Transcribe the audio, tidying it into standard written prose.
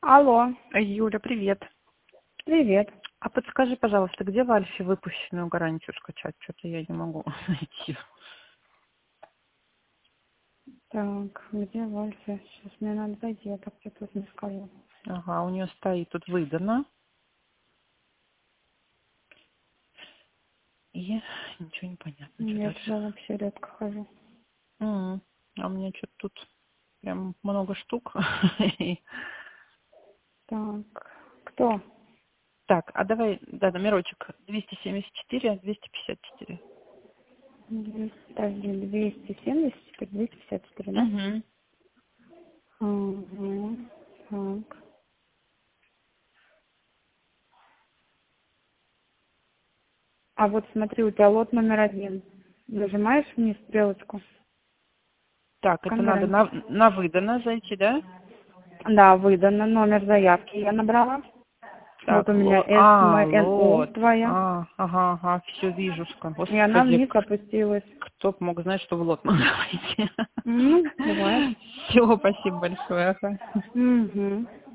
Алло, Юля, привет. привет. А подскажи, пожалуйста, где в Альфе выпущенную гарантию скачать? Что-то я не могу найти. Так, где Вальса? Сейчас мне надо зайти, я так тебе тут не скажу. Ага, у нее стоит тут выдано. И ничего не понятно, что Я дальше. туда вообще редко хожу. А у меня что-то тут прям много штук. Так, кто? Так, а давай, да, номерочек 274, 254. Подожди, 270, 254, да? Угу. Угу. Так. А вот смотри, у тебя лот номер 1. Нажимаешь вниз стрелочку. Так, это надо Камера. на выдано зайти, да? Да, выдано номер заявки. Я набрала. Вот Так, у меня СМНО лот. твоя. Ага, все вижу. И она Господи, вниз опустилась. кто б мог знать, что в лот можно войти. Ну, бывает. Все, спасибо большое. Ага. Угу.